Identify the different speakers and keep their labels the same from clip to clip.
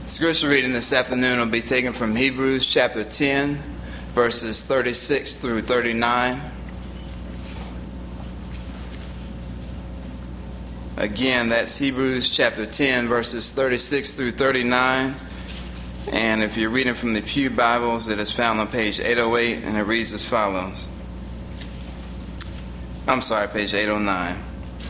Speaker 1: Scripture reading this afternoon will be taken from Hebrews chapter 10, verses 36 through 39. Again, that's Hebrews chapter 10, verses 36 through 39. And if you're reading from the Pew Bibles, it is found on page 808, and it reads as follows. Page 809.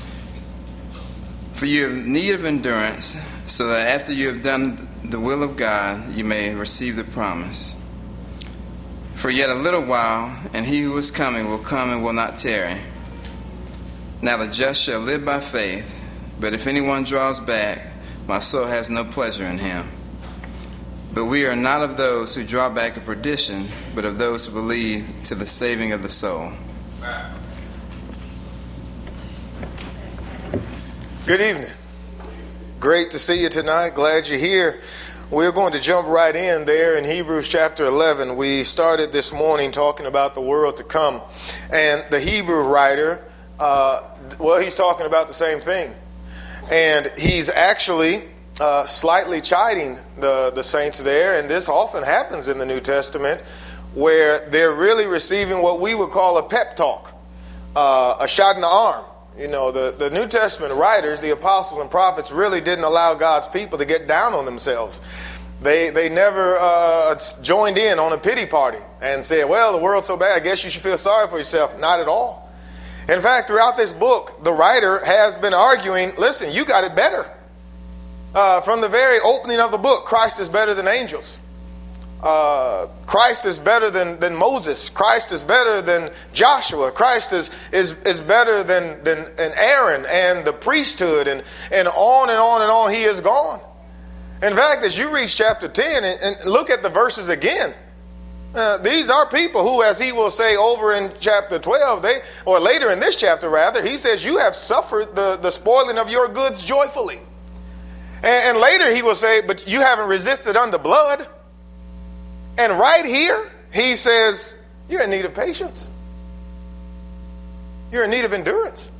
Speaker 1: For you have need of endurance, so that after you have done the will of God, you may receive the promise. For yet a little while, and he who is coming will come and will not tarry. Now the just shall live by faith, but if anyone draws back, my soul has no pleasure in him. But we are not of those who draw back to perdition, but of those who believe to the saving of the soul.
Speaker 2: Good evening. Great to see you tonight. Glad you're here. We're going to jump right in there in Hebrews chapter 11. We started this morning talking about the world to come. And the Hebrew writer, he's talking about the same thing. And he's actually slightly chiding the saints there. And this often happens in the New Testament, where they're really receiving what we would call a pep talk, a shot in the arm. You know, the New Testament writers, the apostles and prophets, really didn't allow God's people to get down on themselves. They never joined in on a pity party and said, well, the world's so bad, I guess you should feel sorry for yourself. Not at all. In fact, throughout this book, the writer has been arguing, listen, you got it better. From the very opening of the book, Christ is better than angels. Christ is better than Moses. Christ is better than Joshua. Christ is better than Aaron and the priesthood, and on and on and on he is gone. In fact, as you reach chapter 10 and look at the verses again, these are people who, as he will say over in chapter 12, or later in this chapter rather, he says, you have suffered the spoiling of your goods joyfully. And later he will say, but you haven't resisted unto blood. And right here, he says, you're in need of patience. You're in need of endurance.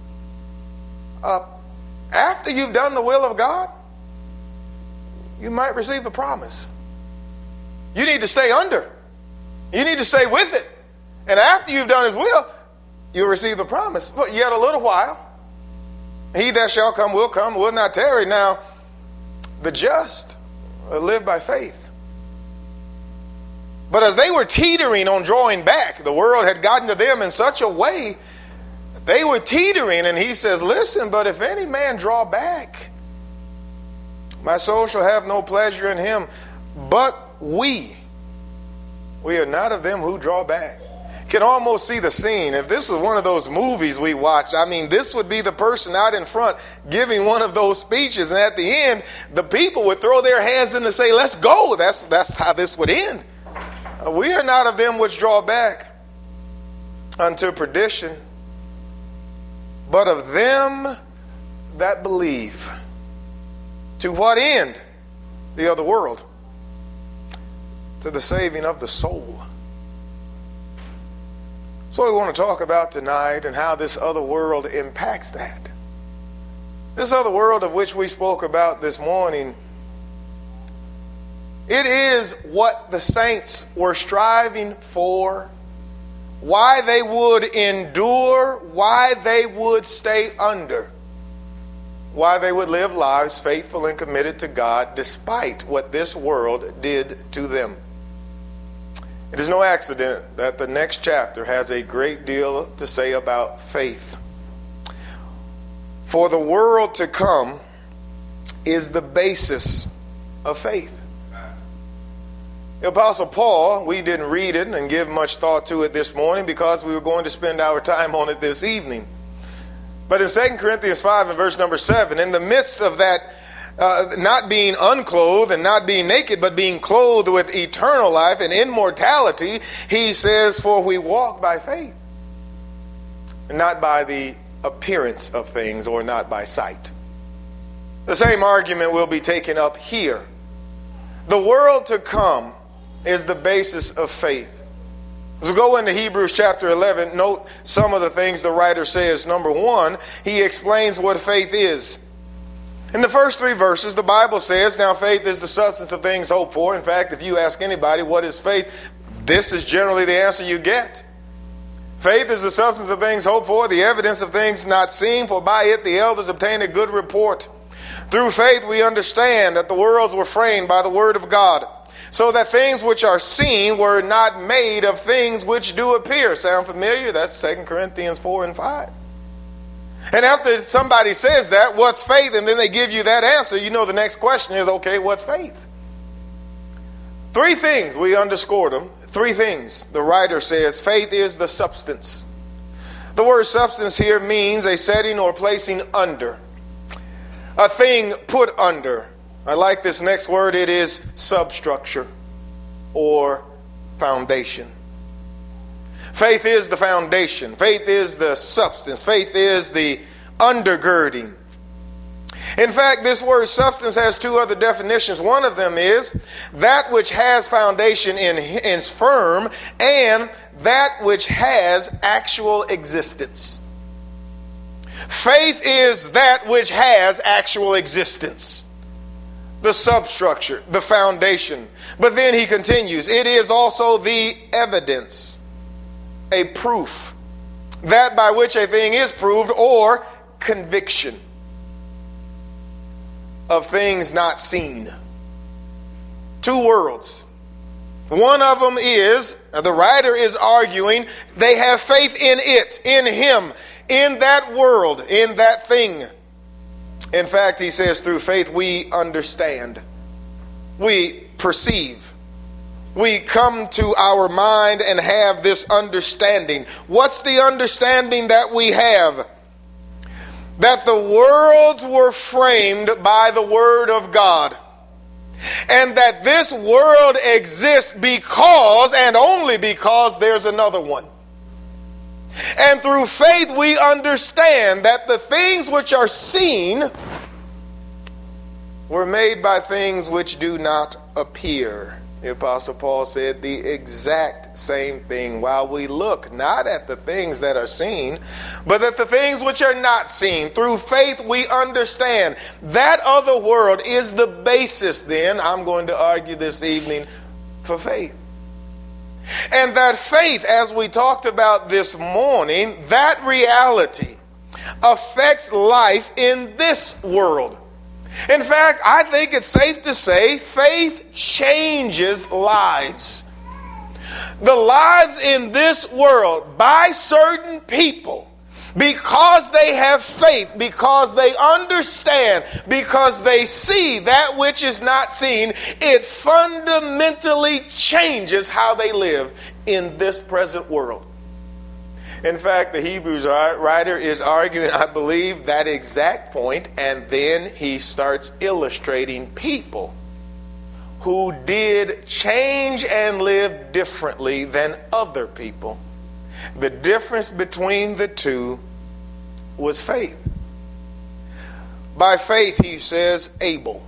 Speaker 2: After you've done the will of God, you might receive the promise. You need to stay under. You need to stay with it. And after you've done his will, you'll receive the promise. But yet a little while, he that shall come, will not tarry. Now, the just live by faith. But as they were teetering on drawing back, the world had gotten to them in such a way that they were teetering. And he says, listen, but if any man draw back, my soul shall have no pleasure in him. But we are not of them who draw back. Can almost see the scene. If this was one of those movies we watched, I mean, this would be the person out in front giving one of those speeches. And at the end, the people would throw their hands in and say, let's go. That's how this would end. We are not of them which draw back unto perdition, but of them that believe. To what end? The other world. To the saving of the soul. So we want to talk about tonight and how this other world impacts that. This other world of which we spoke about this morning, it is what the saints were striving for, why they would endure, why they would stay under, why they would live lives faithful and committed to God despite what this world did to them. It is no accident that the next chapter has a great deal to say about faith. For the world to come is the basis of faith. The Apostle Paul, we didn't read it and give much thought to it this morning because we were going to spend our time on it this evening. But in 2 Corinthians 5 and verse number 7, in the midst of that not being unclothed and not being naked, but being clothed with eternal life and immortality, he says, for we walk by faith, and not by the appearance of things or not by sight. The same argument will be taken up here. The world to come is the basis of faith. As we go into Hebrews chapter 11, note some of the things the writer says. Number one, he explains what faith is. In the first 3 verses, the Bible says, now faith is the substance of things hoped for. In fact, if you ask anybody what is faith, this is generally the answer you get. Faith is the substance of things hoped for, the evidence of things not seen, for by it the elders obtained a good report. Through faith we understand that the worlds were framed by the word of God, so that things which are seen were not made of things which do appear. Sound familiar? That's 2 Corinthians 4 and 5. And after somebody says that, what's faith? And then they give you that answer, you know the next question is, okay, what's faith? 3 things, we underscored them. 3 things. The writer says faith is the substance. The word substance here means a setting or placing under. A thing put under. I like this next word. It is substructure or foundation. Faith is the foundation. Faith is the substance. Faith is the undergirding. In fact, this word substance has 2 other definitions. One of them is that which has foundation is firm, and that which has actual existence. Faith is that which has actual existence. The substructure, the foundation. But then he continues, it is also the evidence, a proof, that by which a thing is proved, or conviction of things not seen. 2 worlds. One of them is, the writer is arguing, they have faith in it, in him, in that world, in that thing. In fact, he says through faith we understand, we perceive, we come to our mind and have this understanding. What's the understanding that we have? That the worlds were framed by the word of God, and that this world exists because and only because there's another one. And through faith we understand that the things which are seen were made by things which do not appear. The Apostle Paul said the exact same thing. While we look not at the things that are seen, but at the things which are not seen. Through faith we understand that other world is the basis then, I'm going to argue this evening, for faith. And that faith, as we talked about this morning, that reality affects life in this world. In fact, I think it's safe to say faith changes lives. The lives in this world by certain people, because they have faith, because they understand, because they see that which is not seen, it fundamentally changes how they live in this present world. In fact, the Hebrews writer is arguing, I believe, that exact point, and then he starts illustrating people who did change and live differently than other people. The difference between the two was faith. By faith, he says, Abel.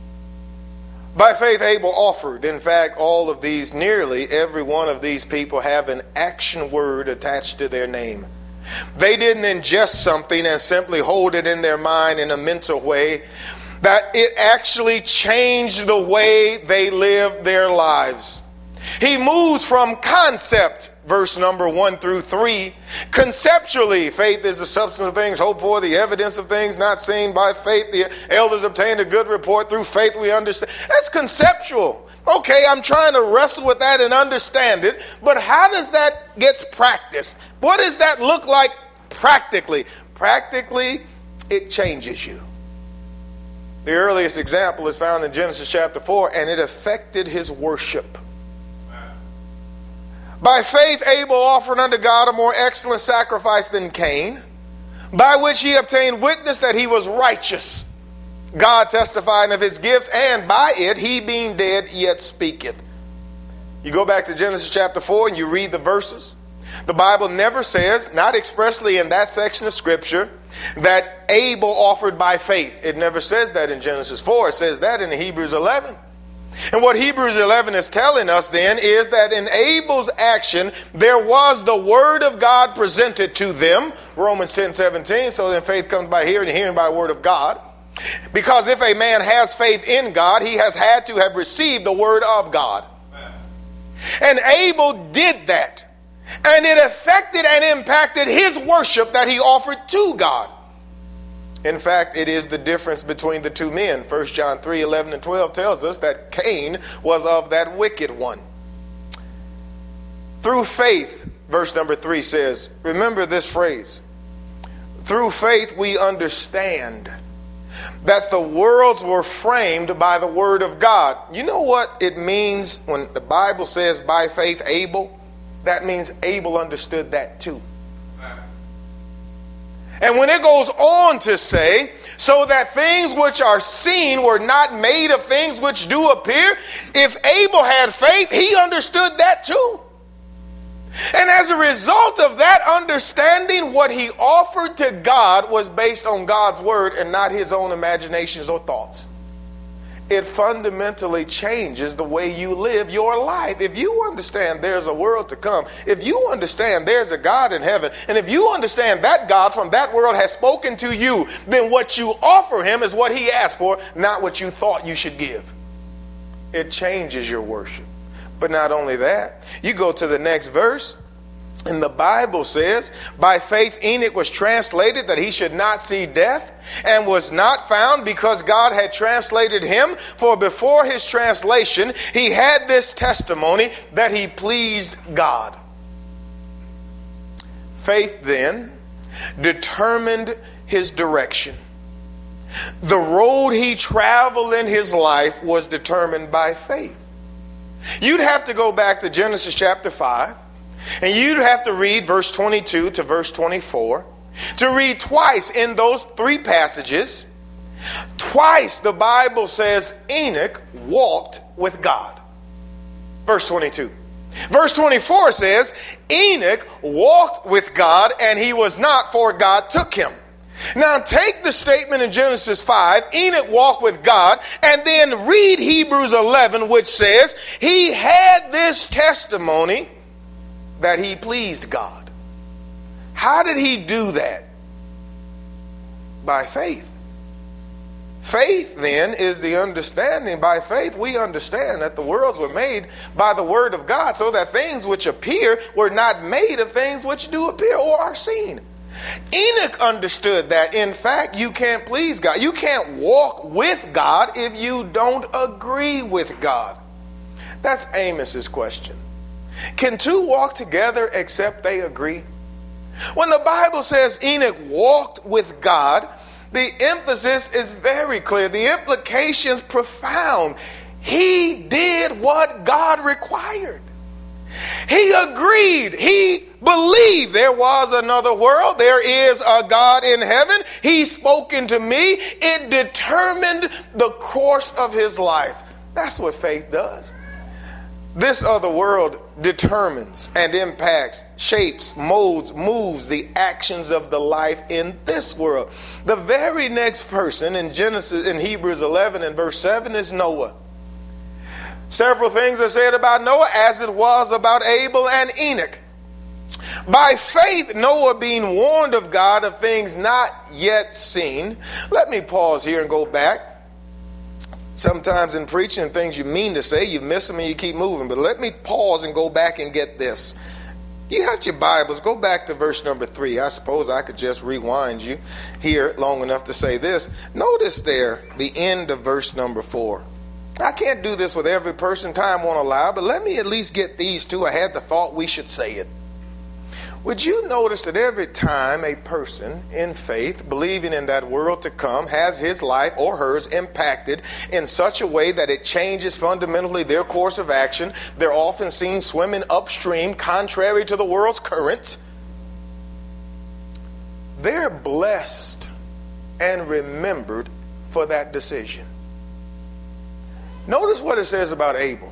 Speaker 2: By faith, Abel offered. In fact, all of these, nearly every one of these people have an action word attached to their name. They didn't ingest something and simply hold it in their mind in a mental way. That it actually changed the way they lived their lives. He moves from concept, verse number 1 through 3. Conceptually, faith is the substance of things hoped for, the evidence of things not seen. By faith, the elders obtained a good report. Through faith, we understand. That's conceptual. Okay, I'm trying to wrestle with that and understand it. But how does that get practiced? What does that look like practically? Practically, it changes you. The earliest example is found in Genesis chapter 4, and it affected his worship. By faith, Abel offered unto God a more excellent sacrifice than Cain, by which he obtained witness that he was righteous, God testifying of his gifts, and by it he being dead yet speaketh. You go back to Genesis chapter 4 and you read the verses. The Bible never says, not expressly in that section of Scripture, that Abel offered by faith. It never says that in Genesis 4. It says that in Hebrews 11. And what Hebrews 11 is telling us then is that in Abel's action, there was the word of God presented to them. Romans 10:17. So then faith comes by hearing, and hearing by the word of God. Because if a man has faith in God, he has had to have received the word of God. And Abel did that. And it affected and impacted his worship that he offered to God. In fact, it is the difference between the two men. 1 John 3:11 and 12 tells us that Cain was of that wicked one. Through faith, verse number 3 says, remember this phrase, through faith we understand that the worlds were framed by the word of God. You know what it means when the Bible says by faith Abel? That means Abel understood that too. And when it goes on to say, so that things which are seen were not made of things which do appear, if Abel had faith, he understood that too. And as a result of that understanding, what he offered to God was based on God's word and not his own imaginations or thoughts. It fundamentally changes the way you live your life. If you understand there's a world to come, if you understand there's a God in heaven, and if you understand that God from that world has spoken to you, then what you offer him is what he asked for, not what you thought you should give. It changes your worship. But not only that, you go to the next verse, and the Bible says, by faith Enoch was translated that he should not see death, and was not found because God had translated him. For before his translation, he had this testimony that he pleased God. Faith then determined his direction. The road he traveled in his life was determined by faith. You'd have to go back to Genesis chapter 5, and you'd have to read verse 22 to verse 24 to read twice in those three passages. Twice the Bible says Enoch walked with God. Verse 22. Verse 24 says Enoch walked with God and he was not, for God took him. Now take the statement in Genesis 5, Enoch walked with God, and then read Hebrews 11, which says he had this testimony that he pleased God. How did he do that? By faith. Faith then is the understanding. By faith we understand that the worlds were made by the word of God, so that things which appear were not made of things which do appear or are seen. Enoch understood that. In fact, you can't please God. You can't walk with God if you don't agree with God. That's Amos's question. Can two walk together except they agree? When the Bible says Enoch walked with God, the emphasis is very clear. The implication's profound. He did what God required. He agreed. He believed there was another world. There is a God in heaven. He's spoken to me. It determined the course of his life. That's what faith does. This other world determines and impacts, shapes, molds, moves the actions of the life in this world. The very next person in Hebrews 11 and verse 7 is Noah. Several things are said about Noah as it was about Abel and Enoch. By faith, Noah being warned of God of things not yet seen. Let me pause here and go back. Sometimes in preaching and things you mean to say, you miss them and you keep moving. But let me pause and go back and get this. You have your Bibles. Go back to verse number 3. I suppose I could just rewind you here long enough to say this. Notice there the end of verse number 4. I can't do this with every person, time won't allow, but let me at least get these two. I had the thought we should say it. Would you notice that every time a person in faith, believing in that world to come, has his life or hers impacted in such a way that it changes fundamentally their course of action, they're often seen swimming upstream contrary to the world's current? They're blessed and remembered for that decision. Notice what it says about Abel.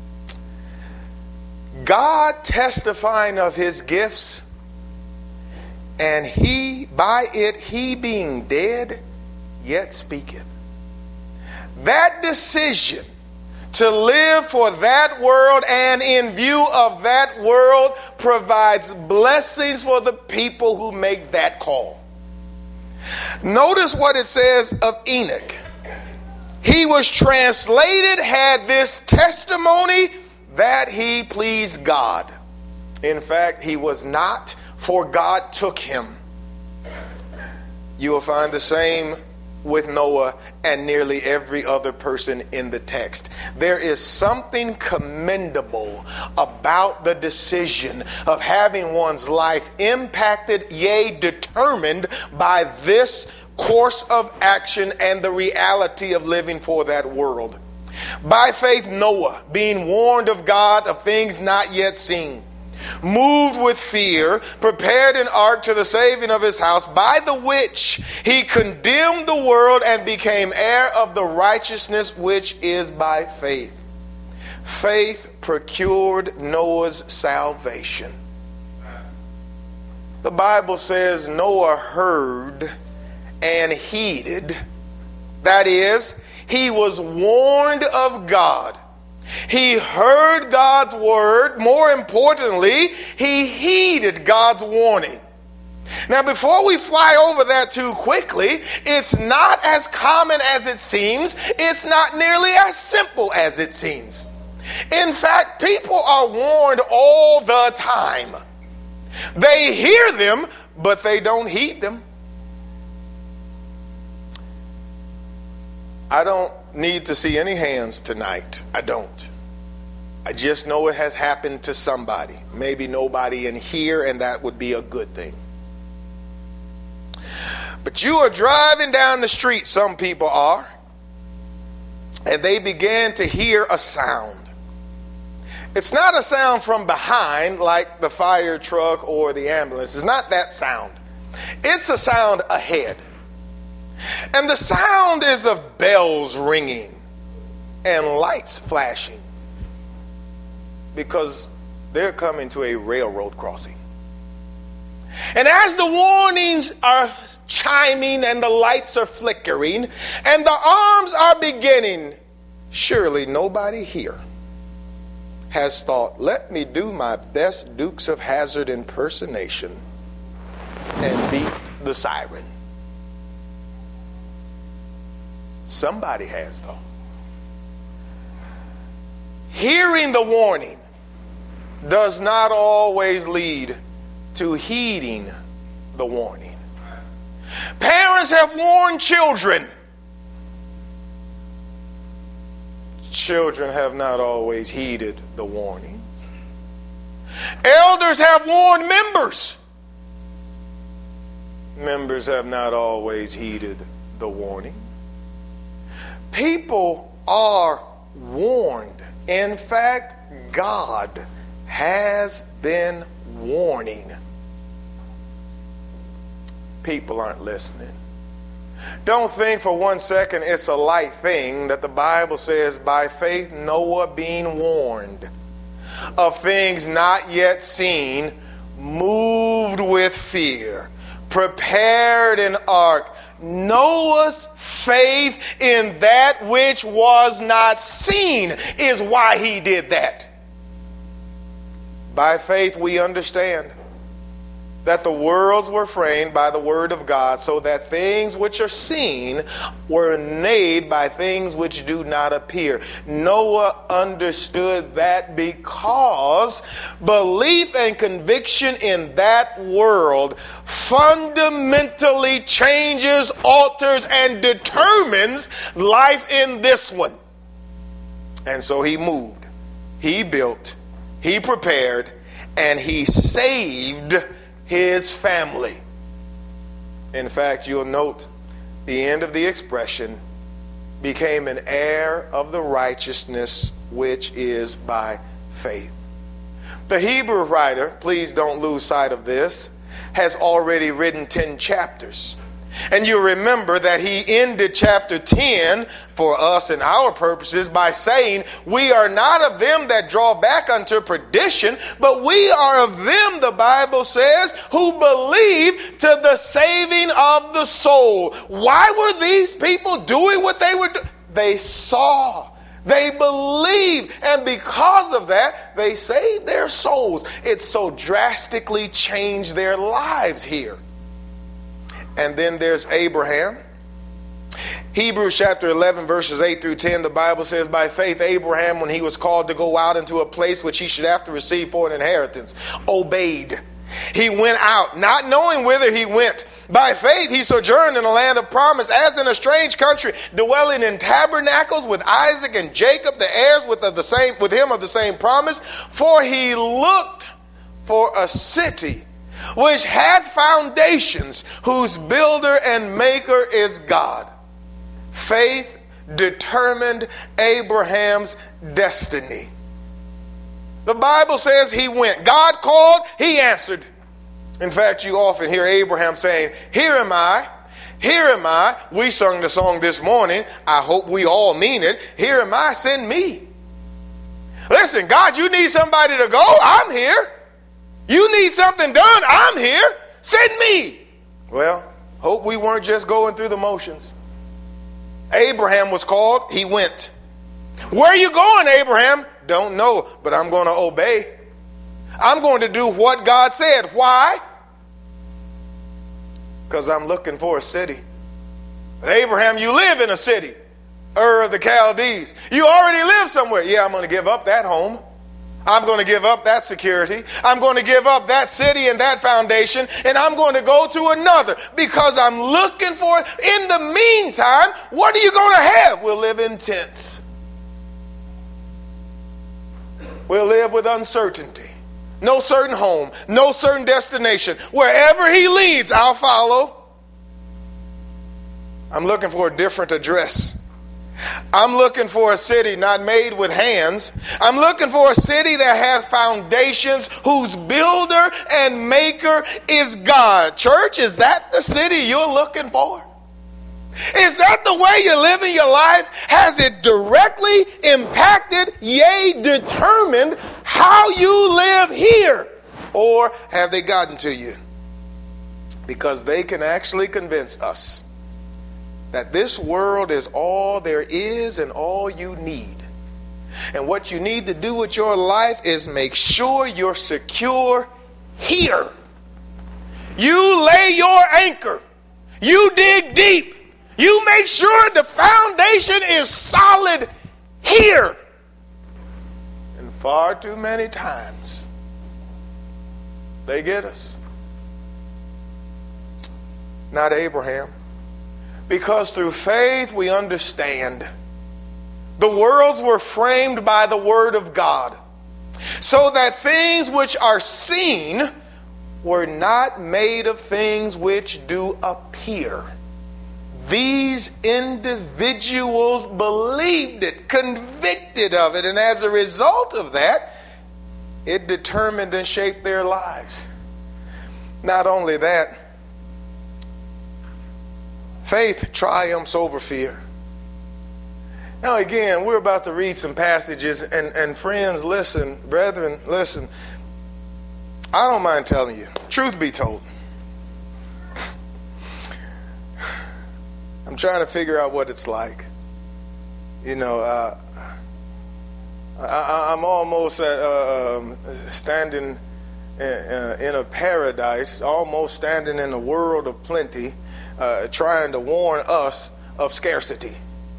Speaker 2: God testifying of his gifts, and he being dead, yet speaketh. That decision to live for that world and in view of that world provides blessings for the people who make that call. Notice what it says of Enoch. He was translated, had this testimony that he pleased God. In fact, he was not, for God took him. You will find the same with Noah and nearly every other person in the text. There is something commendable about the decision of having one's life impacted, yea, determined by this course of action and the reality of living for that world. By faith, Noah, being warned of God of things not yet seen, moved with fear, prepared an ark to the saving of his house, by the which he condemned the world and became heir of the righteousness which is by faith. Faith procured Noah's salvation. The Bible says Noah heard and heeded. That is, he was warned of God. He heard God's word. More importantly, he heeded God's warning. Now, before we fly over that too quickly, it's not as common as it seems. It's not nearly as simple as it seems. In fact, people are warned all the time. They hear them, but they don't heed them. I don't need to see any hands tonight. I don't. I just know it has happened to somebody. Maybe nobody in here, and that would be a good thing. But you are driving down the street, some people are, and they began to hear a sound. It's not a sound from behind like the fire truck or the ambulance. It's not that sound. It's a sound ahead. And the sound is of bells ringing and lights flashing, because they're coming to a railroad crossing. And as the warnings are chiming and the lights are flickering and the arms are beginning, surely nobody here has thought, let me do my best Dukes of Hazzard impersonation and beat the siren. Somebody has, though. Hearing the warning does not always lead to heeding the warning. Parents have warned children. Children have not always heeded the warnings. Elders have warned members. Members have not always heeded the warning. People are warned. In fact, God has been warning. People aren't listening. Don't think for 1 second it's a light thing that the Bible says, by faith Noah, being warned of things not yet seen, moved with fear, prepared an ark. Noah's faith in that which was not seen is why he did that. By faith we understand that the worlds were framed by the word of God, so that things which are seen were made by things which do not appear. Noah understood that because belief and conviction in that world fundamentally changes, alters, and determines life in this one. And so he moved, he built, he prepared, and he saved his family. In fact, you'll note the end of the expression, became an heir of the righteousness which is by faith. The Hebrew writer, please don't lose sight of this, has already written 10 chapters. And you remember that he ended chapter 10 for us and our purposes by saying, we are not of them that draw back unto perdition, but we are of them, the Bible says, who believe to the saving of the soul. Why were these people doing what they were doing? They saw. They believed, and because of that, they saved their souls. It so drastically changed their lives here. and then there's Abraham. Hebrews chapter 11 verses 8 through 10, the Bible says, by faith Abraham, when he was called to go out into a place which he should have to receive for an inheritance, obeyed. He went out, not knowing whither he went. By faith he sojourned in a land of promise, as in a strange country, dwelling in tabernacles with Isaac and Jacob, the heirs with him of the same promise. For he looked for a city which hath foundations, whose builder and maker is God. Faith determined Abraham's destiny. The Bible says he went. God called, he answered. In fact, you often hear Abraham saying, here am I, here am I. We sung the song this morning. I hope we all mean it. Here am I, send me. Listen, God, you need somebody to go? I'm here. You need something done? I'm here. Send me. Well, hope we weren't just going through the motions. Abraham was called. He went. Where are you going, Abraham? Don't know, but I'm going to obey. I'm going to do what God said. Why? Because I'm looking for a city. But Abraham, you live in a city, Ur of the Chaldees. You already live somewhere. Yeah, I'm going to give up that home. I'm going to give up that security. I'm going to give up that city and that foundation, and I'm going to go to another because I'm looking for it. In the meantime, what are you going to have? We'll live in tents. We'll live with uncertainty. No certain home, no certain destination. Wherever he leads, I'll follow. I'm looking for a different address. I'm looking for a city not made with hands. I'm looking for a city that has foundations, whose builder and maker is God. Church, is that the city you're looking for? Is that the way you're living your life? Has it directly impacted, yea, determined how you live here? Or have they gotten to you? Because they can actually convince us that this world is all there is and all you need. And what you need to do with your life is make sure you're secure here. You lay your anchor. You dig deep. You make sure the foundation is solid here. And far too many times, they get us. Not Abraham. Because through faith we understand the worlds were framed by the word of God, so that things which are seen were not made of things which do appear. These individuals believed it, convicted of it, and as a result of that, it determined and shaped their lives. Not only that, faith triumphs over fear. Now again, we're about to read some passages, and friends, listen, brethren, listen. I don't mind telling you, truth be told, I'm trying to figure out what it's like. You know, I'm almost standing in a paradise, almost standing in a world of plenty, trying to warn us of scarcity.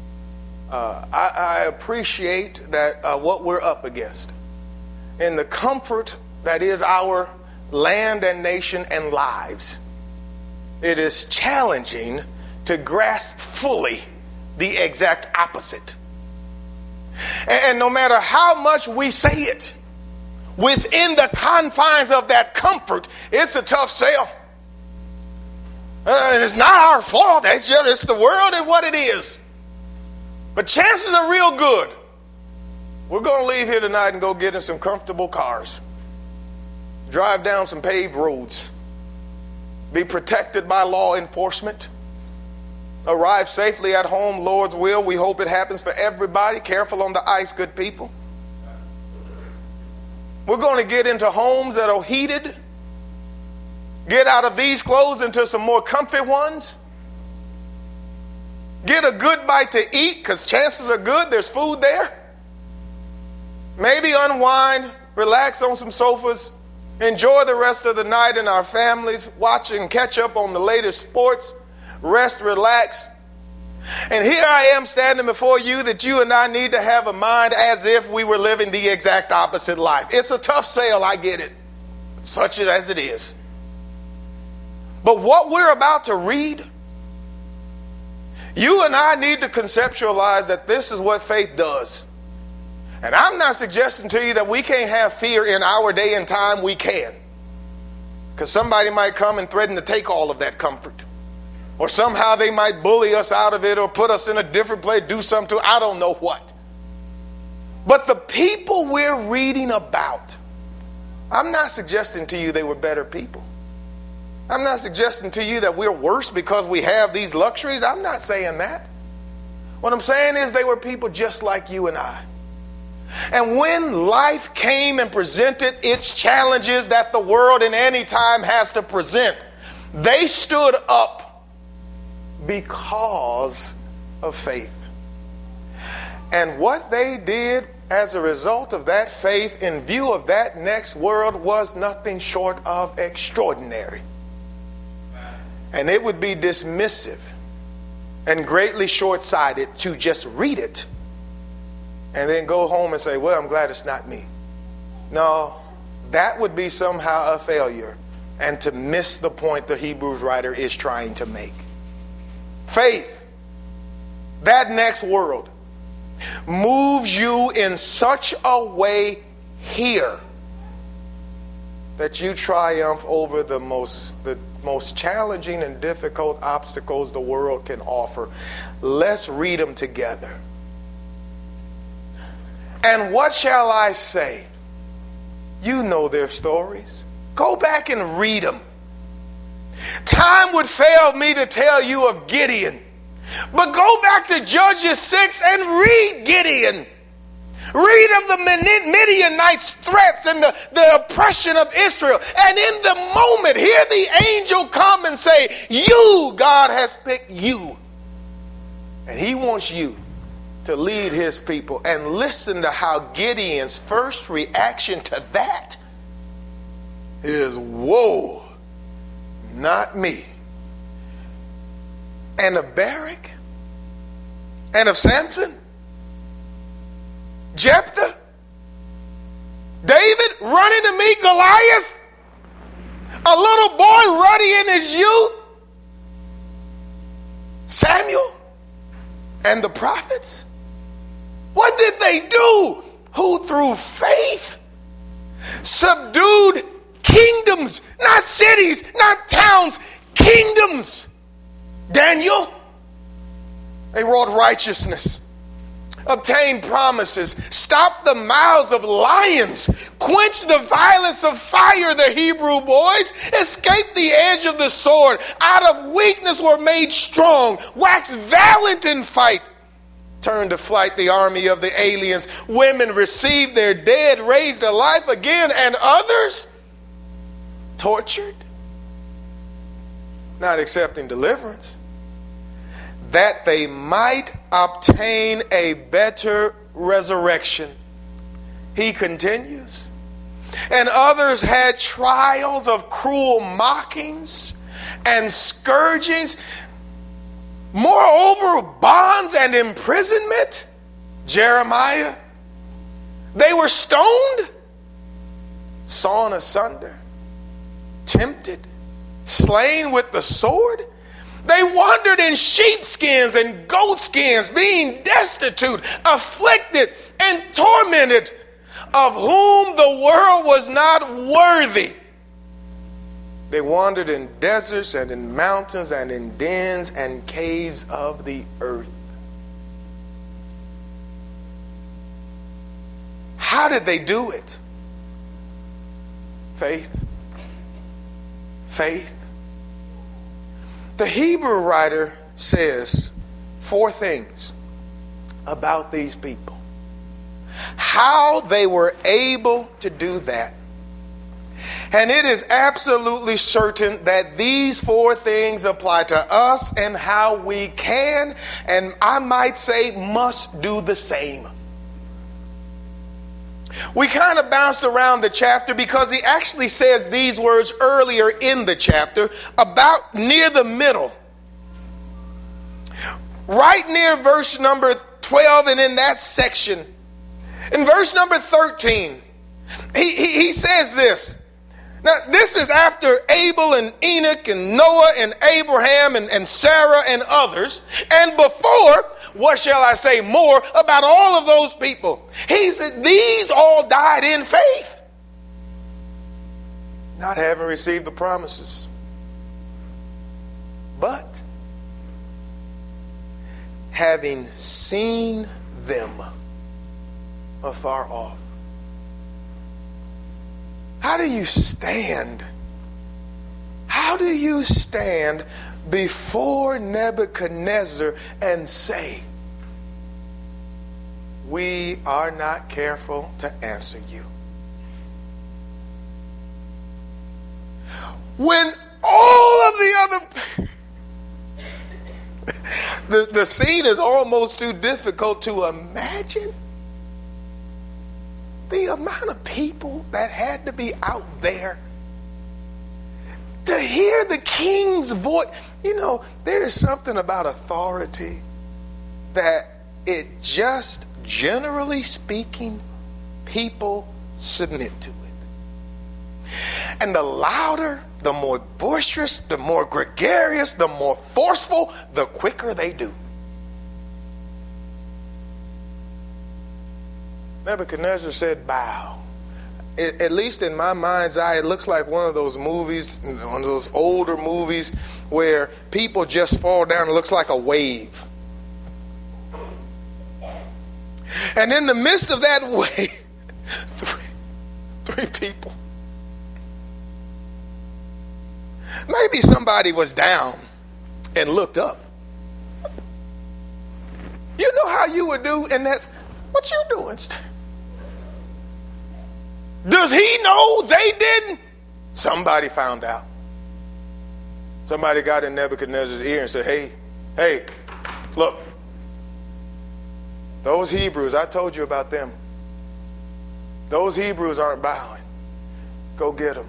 Speaker 2: I appreciate that what we're up against, and the comfort that is our land and nation and lives. It is challenging to grasp fully the exact opposite. And no matter how much we say it, within the confines of that comfort, it's a tough sell. And it's not our fault. It's the world and what it is. But chances are real good we're going to leave here tonight and go get in some comfortable cars, drive down some paved roads, be protected by law enforcement, arrive safely at home, Lord's will. We hope it happens for everybody. Careful on the ice, good people. We're going to get into homes that are heated, get out of these clothes into some more comfy ones, get a good bite to eat because chances are good there's food there. Maybe unwind, relax on some sofas, enjoy the rest of the night in our families, watch and catch up on the latest sports, rest, relax. And here I am standing before you that you and I need to have a mind as if we were living the exact opposite life. It's a tough sale, I get it, such as it is. But what we're about to read, you and I need to conceptualize that this is what faith does. And I'm not suggesting to you that we can't have fear in our day and time. We can. Because somebody might come and threaten to take all of that comfort. Or somehow they might bully us out of it or put us in a different place, do something to, I don't know what. But the people we're reading about, I'm not suggesting to you they were better people. I'm not suggesting to you that we're worse because we have these luxuries. I'm not saying that. What I'm saying is they were people just like you and I. And when life came and presented its challenges that the world in any time has to present, they stood up because of faith. And what they did as a result of that faith in view of that next world was nothing short of extraordinary. And it would be dismissive and greatly short-sighted to just read it and then go home and say, well, I'm glad it's not me. No, that would be somehow a failure and to miss the point the Hebrews writer is trying to make. Faith, that next world, moves you in such a way here that you triumph over the most challenging and difficult obstacles the world can offer. Let's read them together. And what shall I say? You know their stories. Go back and read them. Time would fail me to tell you of Gideon. But go back to Judges 6 and read Gideon. Read of the Midianites' threats and the oppression of Israel. And in the moment, hear the angel come and say, you, God has picked you. And he wants you to lead his people. And listen to how Gideon's first reaction to that is, whoa, not me. And of Barak, and of Samson, Jephthah, David running to meet Goliath, a little boy ruddy in his youth, Samuel, and the prophets. What did they do? Who through faith subdued kingdoms, not cities, not towns, kingdoms. Daniel, they wrought righteousness, obtained promises, stopped the mouths of lions, quenched the violence of fire, the Hebrew boys, escaped the edge of the sword, out of weakness were made strong, waxed valiant in fight, turned to flight the army of the aliens. Women received their dead, raised to life again, and others tortured, not accepting deliverance, that they might obtain a better resurrection. He continues. And others had trials of cruel mockings and scourgings, moreover bonds and imprisonment. Jeremiah, they were stoned, sawn asunder, tempted, slain with the sword. They wandered in sheepskins and goatskins, being destitute, afflicted, and tormented, of whom the world was not worthy. They wandered in deserts and in mountains and in dens and caves of the earth. How did they do it? Faith. Faith. The Hebrew writer says 4 things about these people. How they were able to do that. And it is absolutely certain that these 4 things apply to us and how we can, and I might say must do the same. We kind of bounced around the chapter because he actually says these words earlier in the chapter, about near the middle. Right near verse number 12 and in that section. In verse number 13, he says this. Now, this is after Abel and Enoch and Noah and Abraham and Sarah and others. And before, what shall I say more about all of those people? He said these all died in faith, not having received the promises, but having seen them afar off. How do you stand? How do you stand before Nebuchadnezzar and say, we are not careful to answer you? When all of the other... the scene is almost too difficult to imagine. The amount of people that had to be out there to hear the king's voice. You know, there is something about authority that it just, generally speaking, people submit to it. And the louder, the more boisterous, the more gregarious, the more forceful, the quicker they do. Nebuchadnezzar said, bow. At least in my mind's eye, it looks like one of those movies, one of those older movies where people just fall down. It looks like a wave. And in the midst of that wave, three people. Maybe somebody was down and looked up. You know how you would do, and that's what you doing. Does he know they didn't? Somebody found out. Somebody got in Nebuchadnezzar's ear and said, hey, look. Those Hebrews, I told you about them. Those Hebrews aren't bowing. Go get them.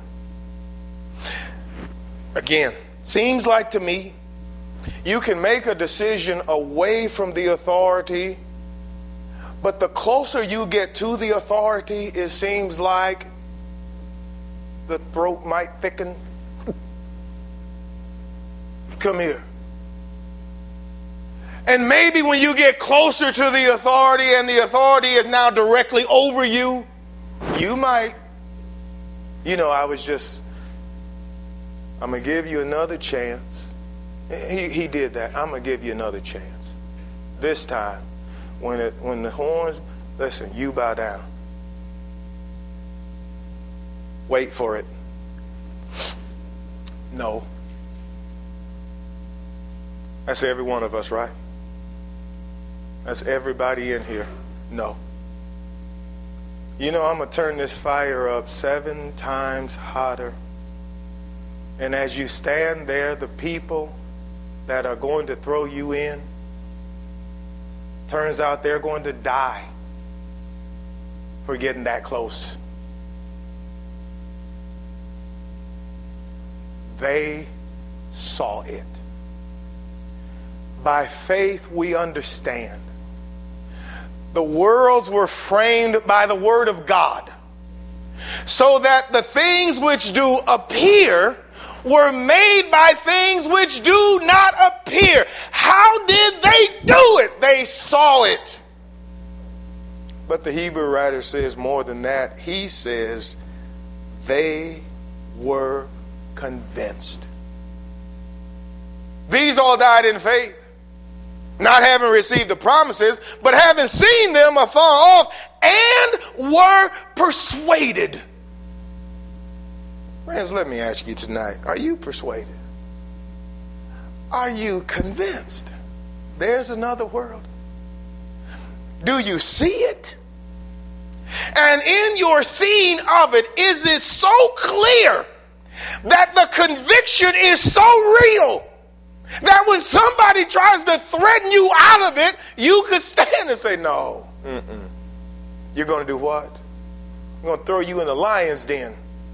Speaker 2: Again, seems like to me, you can make a decision away from the authority, but the closer you get to the authority, it seems like the throat might thicken. Come here. And maybe when you get closer to the authority and the authority is now directly over you, you might, I'm going to give you another chance. He did that. I'm going to give you another chance. This time, when the horns, listen, you bow down. Wait for it. No. That's every one of us, right? That's everybody in here. No. I'm going to turn this fire up 7 times hotter. And as you stand there, the people that are going to throw you in, turns out they're going to die for getting that close. They saw it. By faith, we understand. The worlds were framed by the word of God, so that the things which do appear were made by things which do not appear. How did they do it? They saw it. But the Hebrew writer says more than that. He says they were convinced. These all died in faith, not having received the promises, but having seen them afar off, and were persuaded. Friends, let me ask you tonight, are you persuaded? Are you convinced there's another world? Do you see it? And in your seeing of it, is it so clear that the conviction is so real that when somebody tries to threaten you out of it, you could stand and say, no. You're going to do what? We're going to throw you in the lion's den.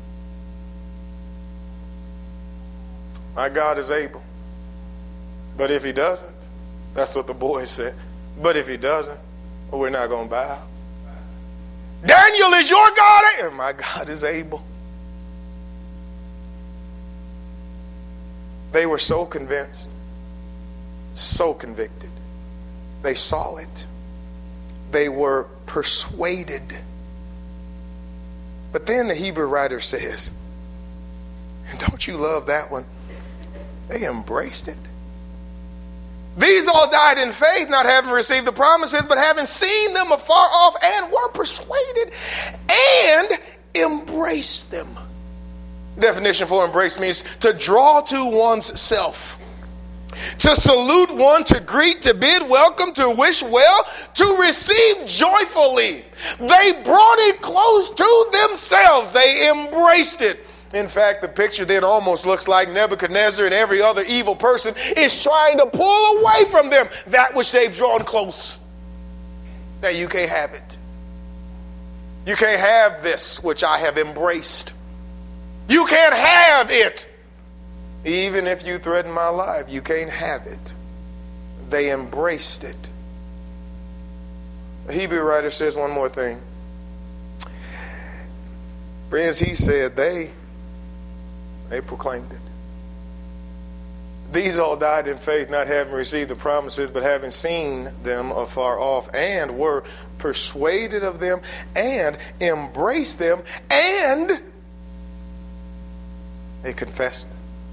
Speaker 2: My God is able. But if he doesn't, that's what the boy said. But if he doesn't, well, we're not going to bow. Daniel, is your God able? My God is able. They were so convinced, so convicted. They saw it. They were persuaded. But then the Hebrew writer says, and don't you love that one? They embraced it. These all died in faith, not having received the promises, but having seen them afar off and were persuaded and embraced them. Definition for embrace means to draw to one's self, to salute one, to greet, to bid welcome, to wish well, to receive joyfully. They brought it close to themselves. They embraced it. In fact, the picture then almost looks like Nebuchadnezzar and every other evil person is trying to pull away from them that which they've drawn close. Now, you can't have it. You can't have this which I have embraced. You can't have it. Even if you threaten my life, you can't have it. They embraced it. The Hebrew writer says one more thing. Friends, he said they proclaimed it. These all died in faith, not having received the promises, but having seen them afar off, and were persuaded of them, and embraced them, and they confessed.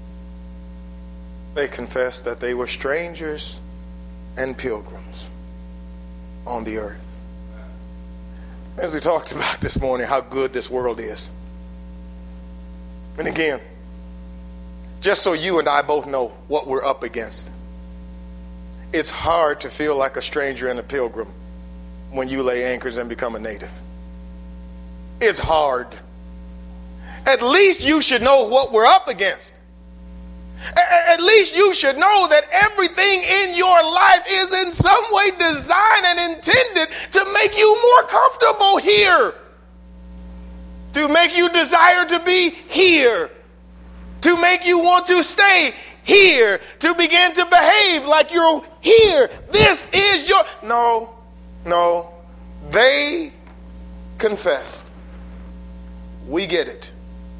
Speaker 2: They confessed that they were strangers and pilgrims on the earth. As we talked about this morning, how good this world is. And again, just so you and I both know what we're up against. It's hard to feel like a stranger and a pilgrim when you lay anchors and become a native. It's hard. At least you should know what we're up against. At least you should know that everything in your life is in some way designed and intended to make you more comfortable here. To make you desire to be here. To make you want to stay here. To begin to behave like you're here. This is your... No. They confessed. We get it.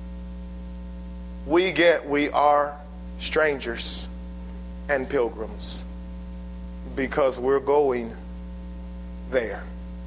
Speaker 2: We are strangers and pilgrims because we're going there.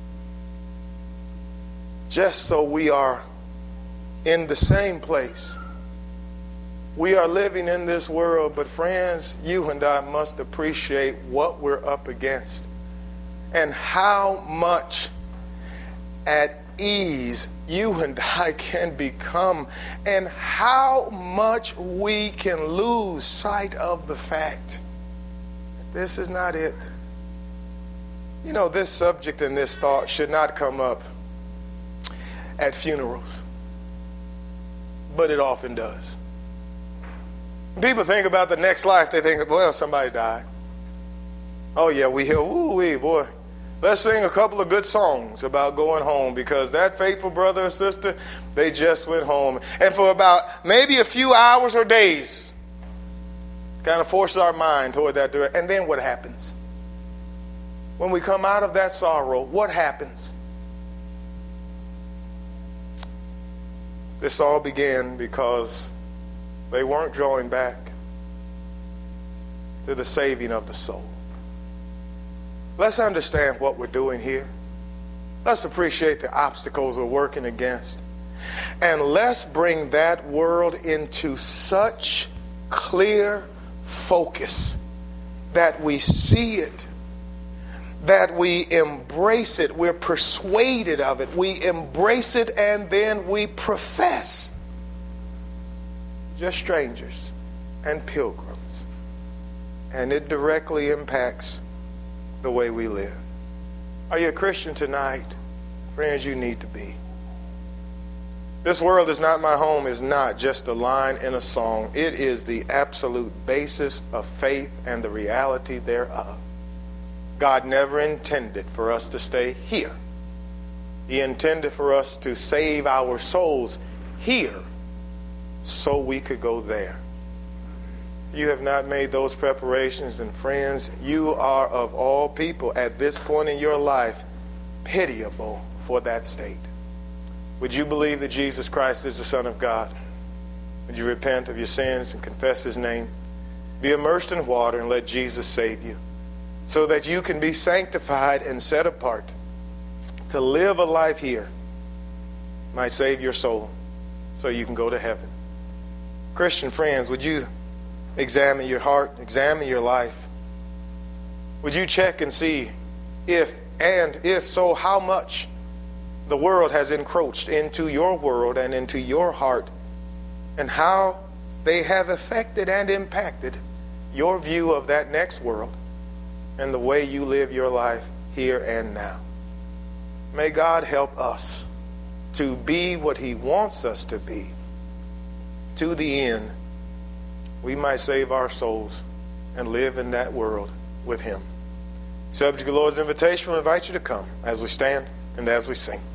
Speaker 2: Just so we are in the same place. We are living in this world, but friends, you and I must appreciate what we're up against and how much at ease you and I can become, and how much we can lose sight of the fact that this is not it. You know, this subject and this thought should not come up at funerals, but it often does. People think about the next life, they think, well, somebody died. Oh yeah, we hear, ooh-wee, boy. Let's sing a couple of good songs about going home, because that faithful brother or sister, they just went home. And for about maybe a few hours or days, kind of forces our mind toward that direction. And then what happens? When we come out of that sorrow, what happens? This all began because they weren't drawing back to the saving of the soul. Let's understand what we're doing here. Let's appreciate the obstacles we're working against. And let's bring that world into such clear focus that we see it, that we embrace it, we're persuaded of it, we embrace it, and then we profess. Just strangers and pilgrims. And it directly impacts the way we live. Are you a Christian tonight? Friends, you need to be. This world is not my home is not just a line in a song. It is the absolute basis of faith and the reality thereof. God never intended for us to stay here. He intended for us to save our souls here so we could go there. If you have not made those preparations, then friends, you are of all people at this point in your life pitiable for that state. Would you believe that Jesus Christ is the Son of God? Would you repent of your sins and confess His name? Be immersed in water and let Jesus save you, so that you can be sanctified and set apart to live a life here, might save your soul so you can go to heaven. Christian friends, would you examine your heart, examine your life? Would you check and see if so, how much the world has encroached into your world and into your heart, and how they have affected and impacted your view of that next world and the way you live your life here and now. May God help us to be what He wants us to be, to the end we might save our souls and live in that world with Him. Subject to the Lord's invitation, we invite you to come as we stand and as we sing.